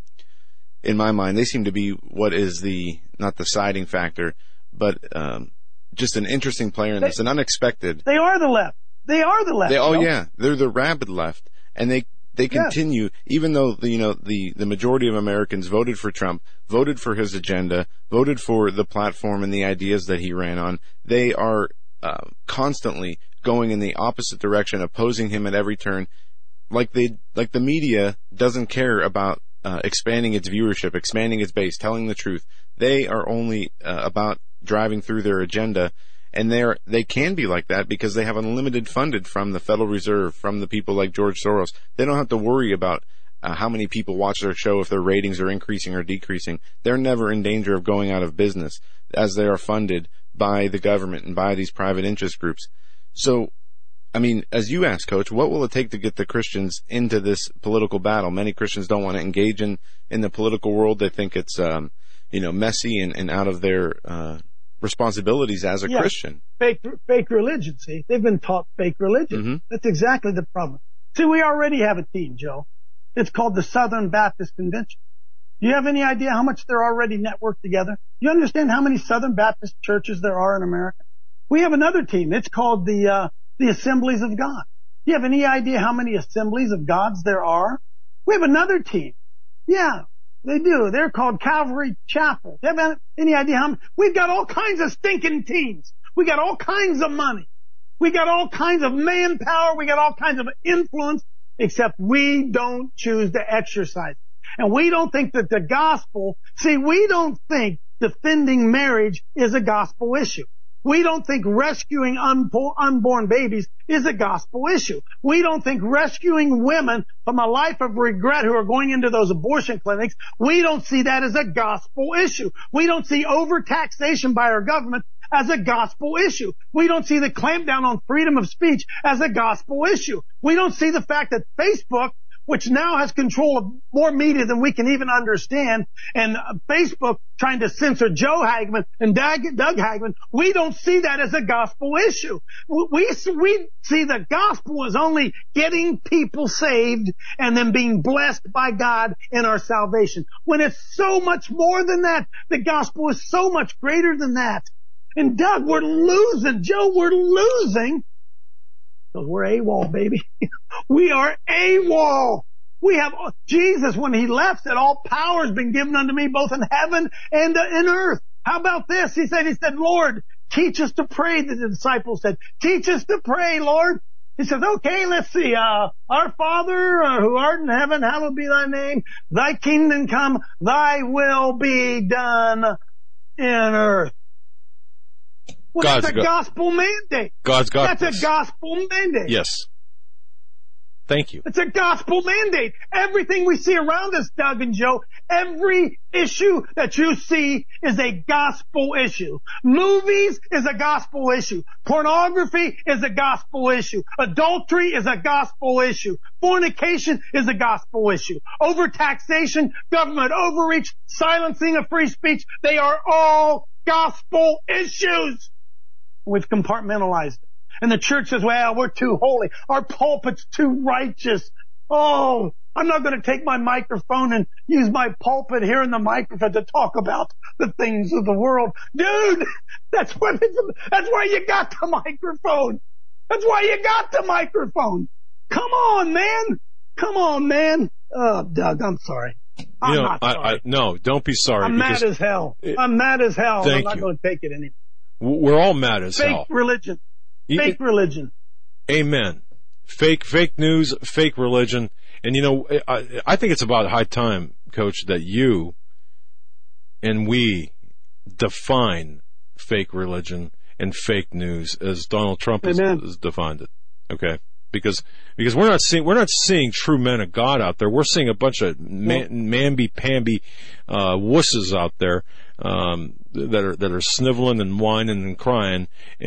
in my mind, they seem to be what is the, not the siding factor, but, um, just an interesting player in they, this, an unexpected. They are the left. They are the left. They, oh, yeah. They're the rabid left. And they, they continue, yeah. even though, the, you know, the, the majority of Americans voted for Trump, voted for his agenda, voted for the platform and the ideas that he ran on, they are uh, constantly going in the opposite direction, opposing him at every turn. Like they, like the media doesn't care about uh, expanding its viewership, expanding its base, telling the truth. They are only uh, about driving through their agenda. And they're, they can be like that because they have unlimited funded from the Federal Reserve, from the people like George Soros. They don't have to worry about uh, how many people watch their show, if their ratings are increasing or decreasing. They're never in danger of going out of business as they are funded by the government and by these private interest groups. So, I mean, as you asked, Coach, what will it take to get the Christians into this political battle? Many Christians don't want to engage in, in the political world. They think it's, um, you know, messy and, and out of their, uh, responsibilities as a yeah, Christian. Fake, fake religion, see? They've been taught fake religion. Mm-hmm. That's exactly the problem. See, we already have a team, Joe. It's called the Southern Baptist Convention. Do you have any idea how much they're already networked together? Do you understand how many Southern Baptist churches there are in America? We have another team. It's called the, uh, the Assemblies of God. Do you have any idea how many Assemblies of Gods there are? We have another team. Yeah. They do. They're called Calvary Chapel. Do you have any idea how many? We've got all kinds of stinking teams. We got all kinds of money. We got all kinds of manpower. We got all kinds of influence, except we don't choose to exercise. And we don't think that the gospel, see, we don't think defending marriage is a gospel issue. We don't think rescuing unborn, unborn babies is a gospel issue. We don't think rescuing women from a life of regret who are going into those abortion clinics, we don't see that as a gospel issue. We don't see overtaxation by our government as a gospel issue. We don't see the clampdown on freedom of speech as a gospel issue. We don't see the fact that Facebook, which now has control of more media than we can even understand, and Facebook trying to censor Joe Hagman and Doug, Doug Hagman, we don't see that as a gospel issue. We, we see the gospel as only getting people saved and then being blessed by God in our salvation. When it's so much more than that, the gospel is so much greater than that. And Doug, we're losing. Joe, we're losing Because we're AWOL, baby. We are AWOL. We have, Jesus, when he left, said, all power has been given unto me, both in heaven and uh, in earth. How about this? He said, he said, Lord, teach us to pray. The disciples said, teach us to pray, Lord. He says, okay, let's see, uh, our Father uh, who art in heaven, hallowed be thy name. Thy kingdom come, thy will be done in earth. Well, God's that's a go- gospel mandate. God's got That's this. a gospel mandate. Yes. Thank you. It's a gospel mandate. Everything we see around us, Doug and Joe, every issue that you see is a gospel issue. Movies is a gospel issue. Pornography is a gospel issue. Adultery is a gospel issue. Fornication is a gospel issue. Overtaxation, government overreach, silencing of free speech, they are all gospel issues. We've compartmentalized it. And the church says, well, we're too holy. Our pulpit's too righteous. Oh, I'm not going to take my microphone and use my pulpit here in the microphone to talk about the things of the world. Dude, that's what it's, that's why you got the microphone. That's why you got the microphone. Come on, man. Come on, man. Oh, Doug, I'm sorry. I'm you know, not I, sorry. I, no, don't be sorry. I'm mad as hell. I'm mad as hell. Thank I'm not you. going to take it anymore. We're all mad as Fake hell. religion. You- Fake religion. Amen. Fake, fake news, fake religion. And you know, I, I think it's about high time, Coach, that you and we define fake religion and fake news as Donald Trump has, has defined it. Okay? Because, because we're not seeing, we're not seeing true men of God out there. We're seeing a bunch of man, mamby-pamby, uh, wusses out there, um, that are, that are sniveling and whining and crying,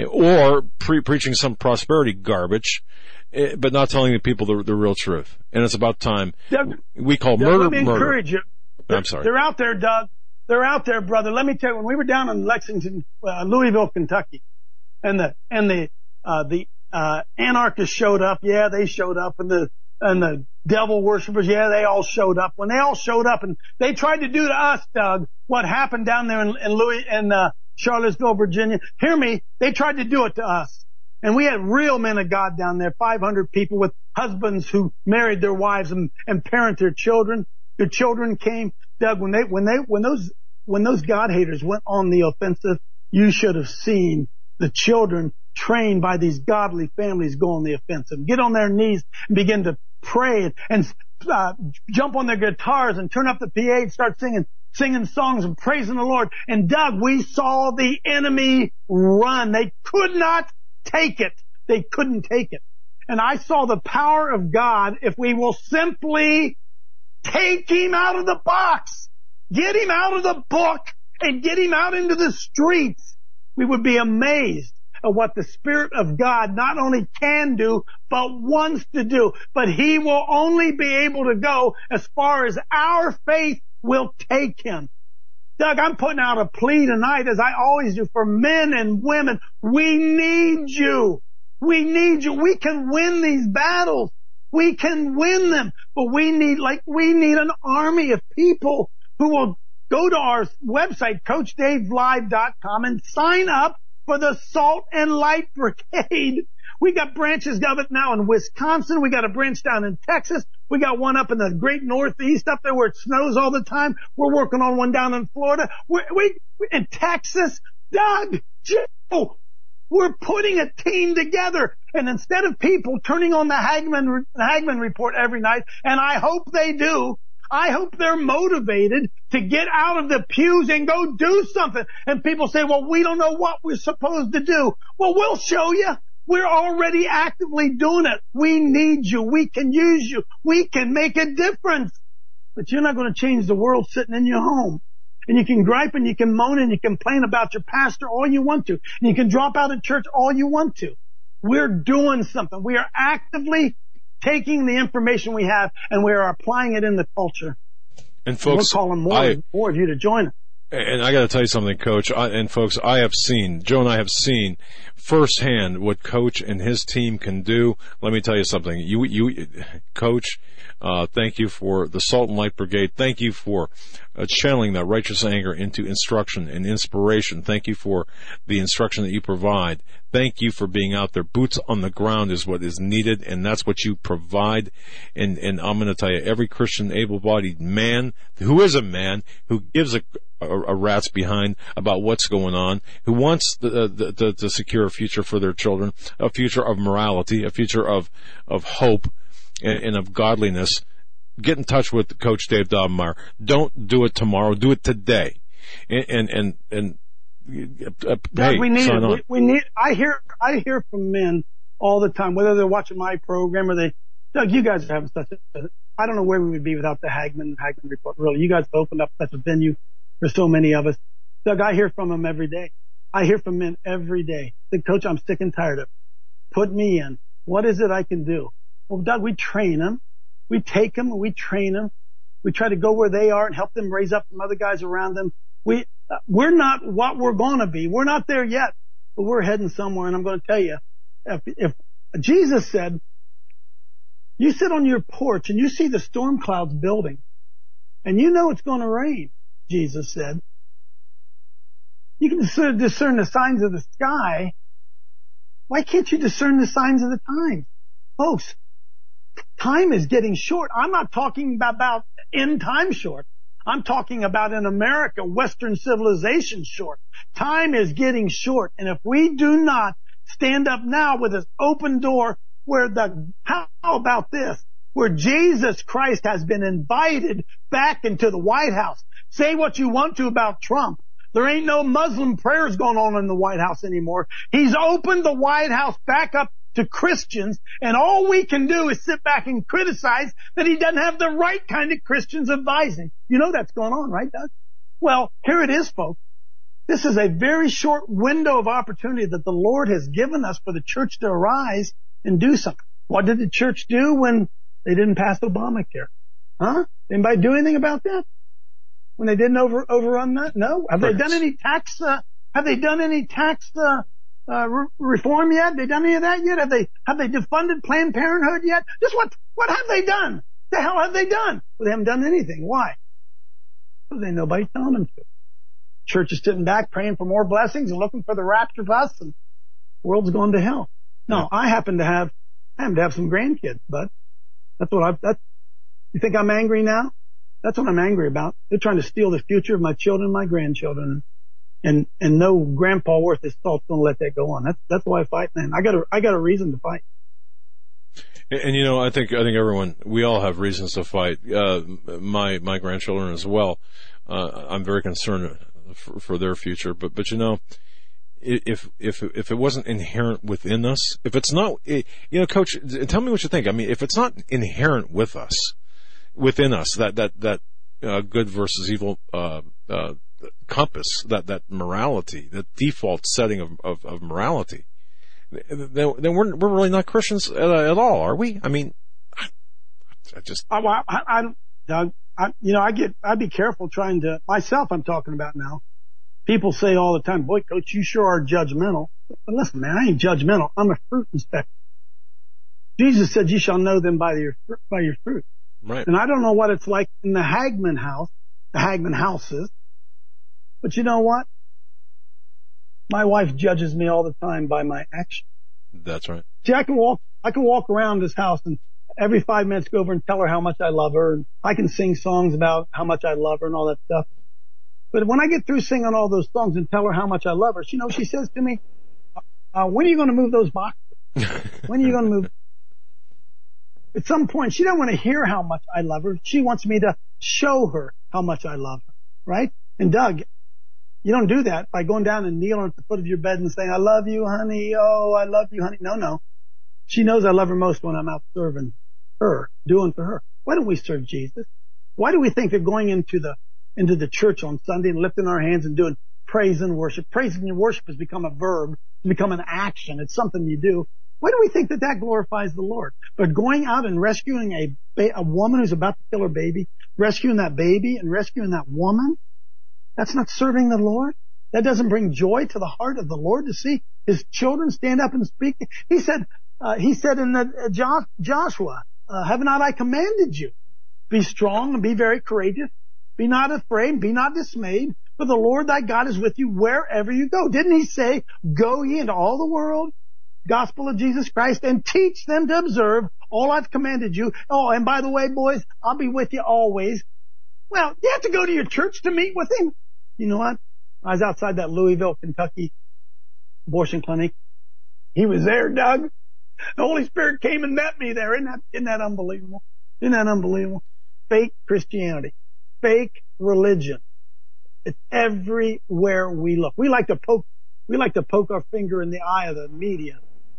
or pre- preaching some prosperity garbage, but not telling the people the, the real truth. And it's about time. Doug, we call Doug, murder, let me murder. encourage you. I'm sorry. They're out there, Doug. They're out there, brother. Let me tell you, when we were down in Lexington, uh, Louisville, Kentucky, and the, and the, uh, the, uh, anarchists showed up. Yeah, they showed up. And the, and the devil worshippers, yeah, they all showed up. When they all showed up and they tried to do to us, Doug, what happened down there in, in Louis, in, uh, Charlottesville, Virginia. Hear me. They tried to do it to us. And we had real men of God down there, five hundred people with husbands who married their wives and, and parent their children. Their children came. Doug, when they, when they, when those, when those God haters went on the offensive, you should have seen the children trained by these godly families go on the offensive, get on their knees and begin to pray and, uh, jump on their guitars and turn up the P A and start singing, singing songs and praising the Lord. And Doug, we saw the enemy run. They could not take it. They couldn't take it. And I saw the power of God if we will simply take him out of the box, get him out of the book, and get him out into the streets. We would be amazed at what the Spirit of God not only can do, but wants to do. But he will only be able to go as far as our faith will take him. Doug, I'm putting out a plea tonight, as I always do, for men and women. We need you. We need you. We can win these battles. We can win them. But we need, like, we need an army of people who will go to our website, coach dave live dot com, and sign up for the Salt and Light Brigade. We got branches of it now in Wisconsin. We got a branch down in Texas. We got one up in the great Northeast up there where it snows all the time. We're working on one down in Florida. We, we in Texas. Doug, Joe, we're putting a team together. And instead of people turning on the Hagman, Hagman report every night, and I hope they do, I hope they're motivated to get out of the pews and go do something. And people say, well, we don't know what we're supposed to do. Well, we'll show you. We're already actively doing it. We need you. We can use you. We can make a difference. But you're not going to change the world sitting in your home. And you can gripe and you can moan and you can complain about your pastor all you want to. And you can drop out of church all you want to. We're doing something. We are actively taking the information we have and we are applying it in the culture. And folks, we're calling more, I, more of you to join us. And I got to tell you something, Coach. I, and folks, I have seen, Joe and I have seen firsthand what Coach and his team can do. Let me tell you something. You, you, Coach, uh, thank you for the Salt and Light Brigade. Thank you for uh, channeling that righteous anger into instruction and inspiration. Thank you for the instruction that you provide. Thank you for being out there. Boots on the ground is what is needed, and that's what you provide. And, and I'm going to tell you, every Christian able-bodied man who is a man, who gives a, a, a rat's behind about what's going on, who wants the, the, the, to secure a future for their children, a future of morality, a future of, of hope and, and of godliness, get in touch with Coach Dave Daubenmire. Don't do it tomorrow. Do it today. And, and, and, and uh, Doug, hey, we need sign it. on. We, we need, I hear, I hear from men all the time, whether they're watching my program or they, Doug, you guys are having such a, I don't know where we would be without the Hagmann, Hagmann report. Really, you guys have opened up such a venue for so many of us. Doug, I hear from them every day. I hear from men every day. Say, Coach, I'm sick and tired of it. Put me in. What is it I can do? Well, Doug, we train them. We take them and we train them. We try to go where they are and help them raise up some other guys around them. We, uh, we're not what we're going to be. We're not there yet, but we're heading somewhere. And I'm going to tell you, if, if Jesus said, you sit on your porch and you see the storm clouds building and you know it's going to rain, Jesus said, you can discern, discern the signs of the sky. Why can't you discern the signs of the times? Folks, time is getting short. I'm not talking about in time short. I'm talking about in America, Western civilization short. Time is getting short. And if we do not stand up now with this open door where the, how about this? Where Jesus Christ has been invited back into the White House. Say what you want to about Trump. There ain't no Muslim prayers going on in the White House anymore. He's opened the White House back up to Christians, and all we can do is sit back and criticize that he doesn't have the right kind of Christians advising. You know that's going on, right, Doug? Well, here it is, folks. This is a very short window of opportunity that the Lord has given us for the church to arise and do something. What did the church do when they didn't pass Obamacare? Huh? Anybody do anything about that? When they didn't over, overrun that? No. Have Correct. they done any tax, uh, have they done any tax, uh, uh, re- reform yet? Have they done any of that yet? Have they, have they defunded Planned Parenthood yet? Just what, what have they done? The hell have they done? Well, they haven't done anything. Why? Because ain't nobody telling them to. Church is sitting back praying for more blessings and looking for the rapture of us, and the world's going to hell. No, yeah. I happen to have, I happen to have some grandkids, but that's what I've, that's, you think I'm angry now? That's what I'm angry about. They're trying to steal the future of my children and my grandchildren. And, and no grandpa worth his salt's going to let that go on. That's, that's why I fight, man. I got a, I got a reason to fight. And, and you know, I think, I think everyone, we all have reasons to fight. Uh, my, my grandchildren as well. Uh, I'm very concerned for, for their future, but, but you know, if, if, if it wasn't inherent within us, if it's not, you know, Coach, tell me what you think. I mean, if it's not inherent with us, within us, that, that, that, uh, good versus evil, uh, uh, compass, that, that morality, the default setting of, of, of morality, then, then we're, we're really not Christians at, at all, are we? I mean, I, I just. I, I, I, Doug, I, you know, I get, I'd be careful trying to, myself I'm talking about now. People say all the time, boy, Coach, you sure are judgmental. But listen, man, I ain't judgmental. I'm a fruit inspector. Jesus said, you shall know them by your, by your fruit. Right. And I don't know what it's like in the Hagmann house, the Hagmann houses, but you know what? My wife judges me all the time by my action. That's right. See, I can walk, I can walk around this house and every five minutes go over and tell her how much I love her. And I can sing songs about how much I love her and all that stuff. But when I get through singing all those songs and tell her how much I love her, she knows, she says to me, uh, when are you going to move those boxes? When are you going to move? At some point, she doesn't want to hear how much I love her. She wants me to show her how much I love her, right? And Doug, you don't do that by going down and kneeling at the foot of your bed and saying, I love you, honey. Oh, I love you, honey. No, no. She knows I love her most when I'm out serving her, doing for her. Why don't we serve Jesus? Why do we think that going into the, into the church on Sunday and lifting our hands and doing praise and worship? Praise and worship has become a verb. It's become an action. It's something you do. Why do we think that that glorifies the Lord? But going out and rescuing a ba- a woman who's about to kill her baby, rescuing that baby and rescuing that woman, that's not serving the Lord. That doesn't bring joy to the heart of the Lord to see his children stand up and speak. He said, uh, he said in the, uh, jo- Joshua, uh, have not I commanded you? Be strong and be very courageous. Be not afraid, be not dismayed, for the Lord thy God is with you wherever you go. Didn't he say, go ye into all the world, gospel of Jesus Christ, and teach them to observe all I've commanded you. Oh, and by the way, boys, I'll be with you always. Well, you have to go to your church to meet with him. You know what? I was outside that Louisville, Kentucky abortion clinic. He was there, Doug. The Holy Spirit came and met me there. Isn't that, isn't that unbelievable? Isn't that unbelievable? Fake Christianity. Fake religion. It's everywhere we look. We like to poke, we like to poke our finger in the eye of the media.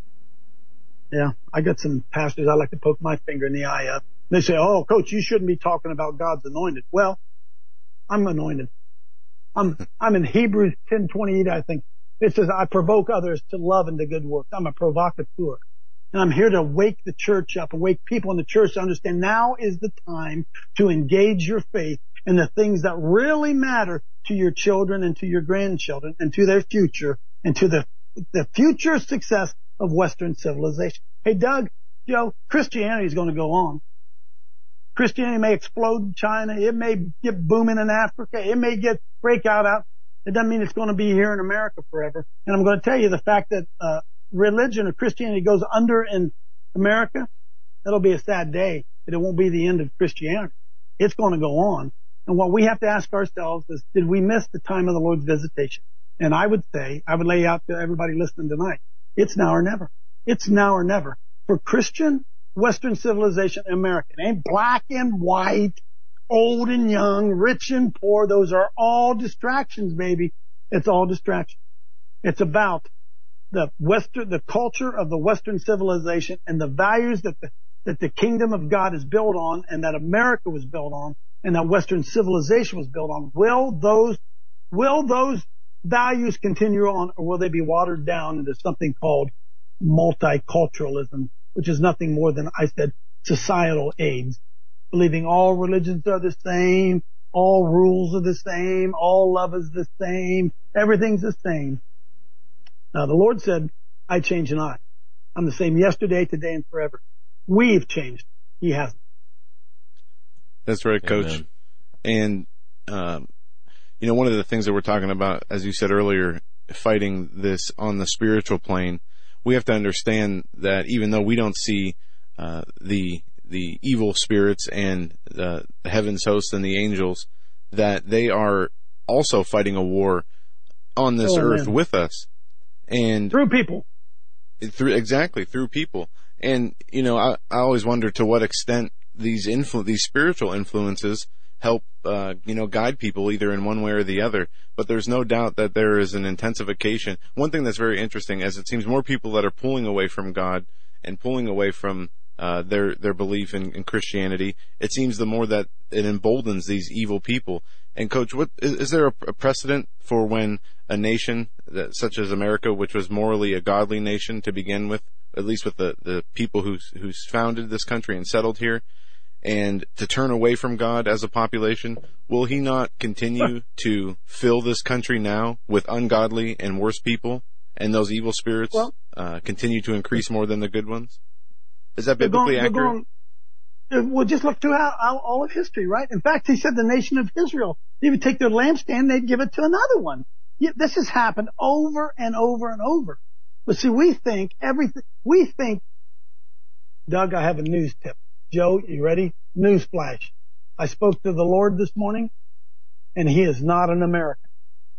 Yeah, I got some pastors I like to poke my finger in the eye of. They say, oh, coach, you shouldn't be talking about God's anointed. Well, I'm anointed. I'm, I'm in Hebrews ten twenty-eight, I think. It says, I provoke others to love and to good works. I'm a provocateur. And I'm here to wake the church up, wake people in the church to understand now is the time to engage your faith in the things that really matter to your children and to your grandchildren and to their future and to the, the future success of Western civilization. Hey, Doug, Joe, Christianity is going to go on. Christianity may explode in China. It may get booming in Africa. It may get breakout out. It doesn't mean it's going to be here in America forever. And I'm going to tell you the fact that, uh, religion or Christianity goes under in America, that'll be a sad day, but it won't be the end of Christianity. It's going to go on. And what we have to ask ourselves is, did we miss the time of the Lord's visitation? And I would say, I would lay out to everybody listening tonight, it's now or never. It's now or never. For Christian Western civilization in America, it ain't black and white, old and young, rich and poor. Those are all distractions, baby. It's all distractions. It's about the Western, the culture of the Western civilization and the values that the, that the kingdom of God is built on and that America was built on and that Western civilization was built on. Will those, will those values continue on, or will they be watered down into something called multiculturalism, which is nothing more than, I said, societal AIDS, believing all religions are the same, all rules are the same, all love is the same, everything's the same. Now, the Lord said, I change not. I'm the same yesterday, today, and forever. We've changed. He hasn't. That's right, Coach. Amen. And, um, you know, one of the things that we're talking about, as you said earlier, fighting this on the spiritual plane, we have to understand that even though we don't see uh, the the evil spirits and uh, the heavens hosts and the angels, that they are also fighting a war on this oh, earth man. with us. And through people. Through, exactly, through people. And, you know, I, I always wonder to what extent these influ- these spiritual influences help, uh, you know, guide people either in one way or the other. But there's no doubt that there is an intensification. One thing that's very interesting is it seems more people that are pulling away from God and pulling away from uh, their their belief in, in Christianity, it seems the more that it emboldens these evil people. And Coach, what is, is there a, a precedent for when a nation that, such as America, which was morally a godly nation to begin with, at least with the, the people who's who's founded this country and settled here, and to turn away from God as a population, will He not continue to fill this country now with ungodly and worse people, and those evil spirits well, uh, continue to increase more than the good ones? Is that biblically going, accurate? Going, well, just look throughout all of history, right? In fact, He said the nation of Israel, they would take their lampstand, they'd give it to another one. Yeah, this has happened over and over and over. But see, we think everything, we think, Doug, I have a news tip. Joe, you ready? News flash. I spoke to the Lord this morning, and He is not an American.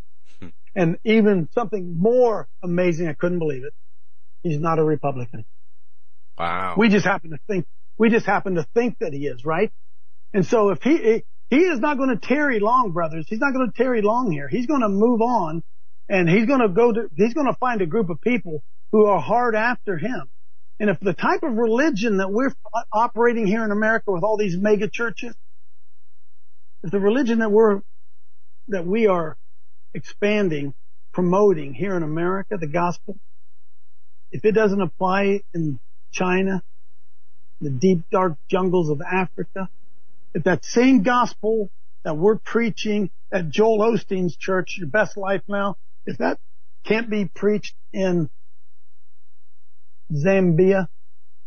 And even something more amazing, I couldn't believe it, He's not a Republican. Wow. We just happen to think, we just happen to think that He is, right? And so if He, He is not going to tarry long, brothers. He's not going to tarry long here. He's going to move on, and He's going to go to, He's going to find a group of people who are hard after Him. And if the type of religion that we're operating here in America with all these mega churches, if the religion that we're, that we are expanding, promoting here in America, the gospel, if it doesn't apply in China, the deep, dark jungles of Africa, if that same gospel that we're preaching at Joel Osteen's church, Your Best Life Now, if that can't be preached in Zambia,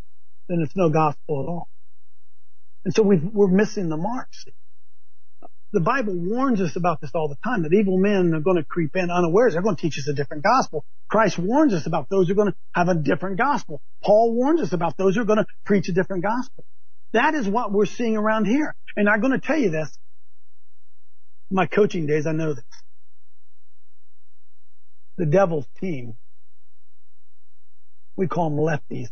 then it's no gospel at all. And so we've, we're missing the mark. See? the Bible warns us about this all the time, that evil men are going to creep in unawares. They're going to teach us a different gospel. Christ warns us about those who are going to have a different gospel. Paul warns us about those who are going to preach a different gospel. That is what we're seeing around here. And I'm going to tell you this. In my coaching days, I know this. The devil's team, we call them lefties.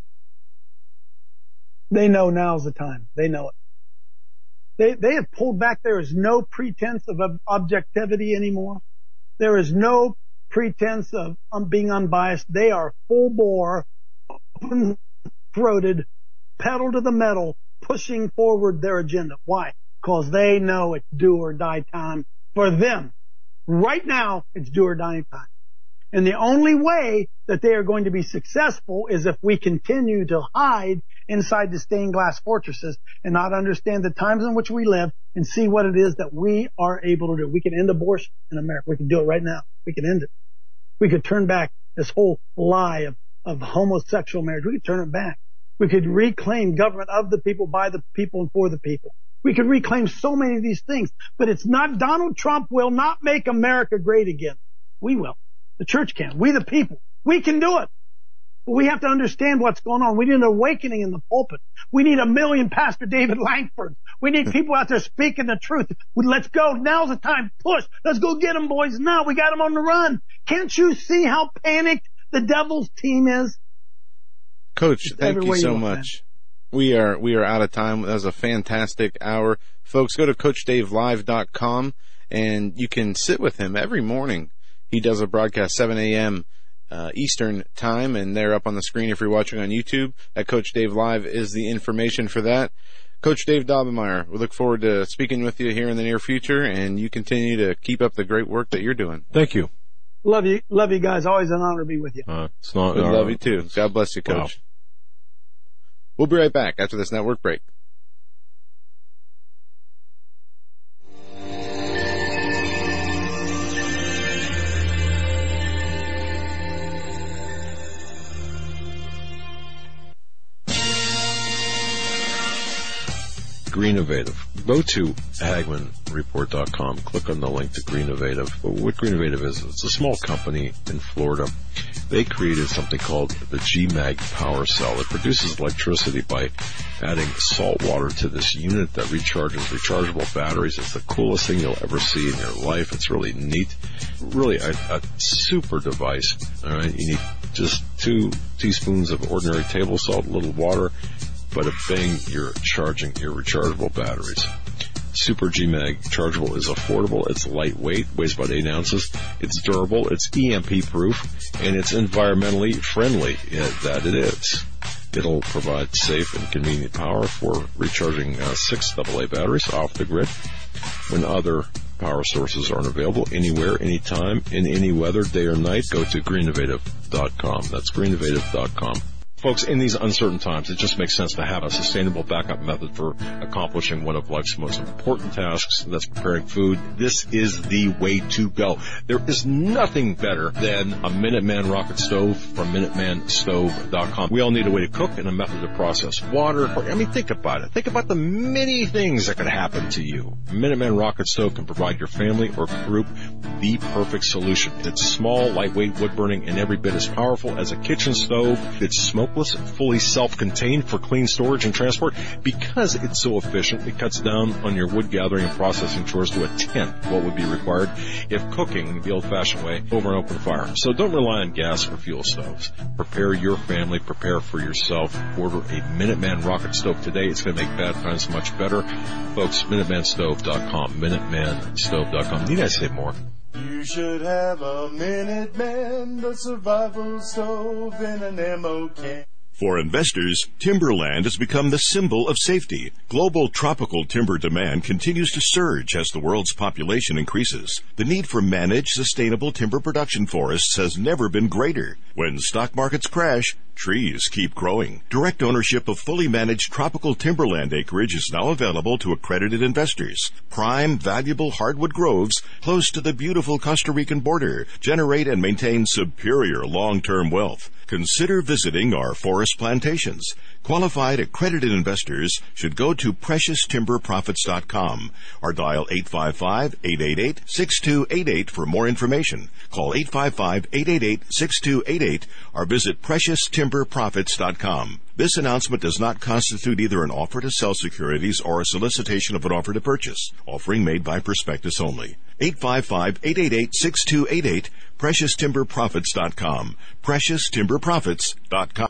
They know now's the time. They know it. They, they have pulled back. There is no pretense of objectivity anymore. There is no pretense of um, being unbiased. They are full bore, open-throated, pedal to the metal, pushing forward their agenda. Why? Because they know it's do or die time for them. Right now, it's do or die time. And the only way that they are going to be successful is if we continue to hide inside the stained glass fortresses and not understand the times in which we live and see what it is that we are able to do. We can end abortion in America. We can do it right now. We can end it. We could turn back this whole lie of, of homosexual marriage. We could turn it back. We could reclaim government of the people, by the people, and for the people. We could reclaim so many of these things. But it's not, Donald Trump will not make America great again. We will. The church can. We the people. We can do it. But we have to understand what's going on. We need an awakening in the pulpit. We need a million Pastor David Langfords. We need people out there speaking the truth. Let's go. Now's the time. Push. Let's go get them, boys. Now we got them on the run. Can't you see how panicked the devil's team is? Coach, It's thank you everywhere so you look, much. We are we are out of time. That was a fantastic hour. Folks, go to coach dave live dot com and you can sit with him every morning. He does a broadcast seven a.m. Uh, Eastern time, and they're up on the screen if you're watching on YouTube. At Coach Dave Live is the information for that. Coach Dave Daubenmire, we look forward to speaking with you here in the near future, and you continue to keep up the great work that you're doing. Thank you. Love you. Love you guys. Always an honor to be with you. Uh, it's not, We uh, love you too. God bless you, Coach. Wow. We'll be right back after this network break. Greenovative. Go to hagman report dot com. Click on the link to Greenovative. What Greenovative is, it's a small company in Florida. They created something called the G MAG Power Cell. It produces electricity by adding salt water to this unit that recharges rechargeable batteries. It's the coolest thing you'll ever see in your life. It's really neat. Really a, a super device. All right, you need just two teaspoons of ordinary table salt, a little water. But a bang, you're charging your rechargeable batteries. Super G MAG chargeable is affordable. It's lightweight, weighs about eight ounces. It's durable. It's E M P proof, and it's environmentally friendly. Yeah, that it is. It'll provide safe and convenient power for recharging uh, six double A batteries off the grid when other power sources aren't available, anywhere, anytime, in any weather, day or night. Go to greenovative dot com. That's greenovative dot com. Folks, in these uncertain times, it just makes sense to have a sustainable backup method for accomplishing one of life's most important tasks, that's preparing food. This is the way to go. There is nothing better than a Minuteman rocket stove from minuteman stove dot com. We all need a way to cook and a method to process water. I mean, think about it. Think about the many things that could happen to you. A Minuteman rocket stove can provide your family or group the perfect solution. It's small, lightweight, wood-burning, and every bit as powerful as a kitchen stove. It's smoke and fully self-contained for clean storage and transport. Because it's so efficient, it cuts down on your wood gathering and processing chores to a tenth what would be required if cooking the old-fashioned way over an open fire. So don't rely on gas or fuel stoves. Prepare your family, prepare for yourself. Order a Minuteman rocket stove today. It's going to make bad times much better. Folks, minuteman stove dot com. minuteman stove dot com. Need I say more? You should have a Minuteman, the survival stove in an ammo can. For investors, timberland has become the symbol of safety. Global tropical timber demand continues to surge as the world's population increases. The need for managed, sustainable timber production forests has never been greater. When stock markets crash, trees keep growing. Direct ownership of fully managed tropical timberland acreage is now available to accredited investors. Prime, valuable hardwood groves close to the beautiful Costa Rican border generate and maintain superior long-term wealth. consider visiting our forest plantations. Qualified accredited investors should go to precious timber profits dot com or dial eight five five, eight eight eight, six two eight eight for more information. Call eight five five, eight eight eight, six two eight eight or visit precious timber profits dot com. This announcement does not constitute either an offer to sell securities or a solicitation of an offer to purchase. Offering made by prospectus only. eight five five, eight eight eight, six two eight eight, precious timber profits dot com. precious timber profits dot com.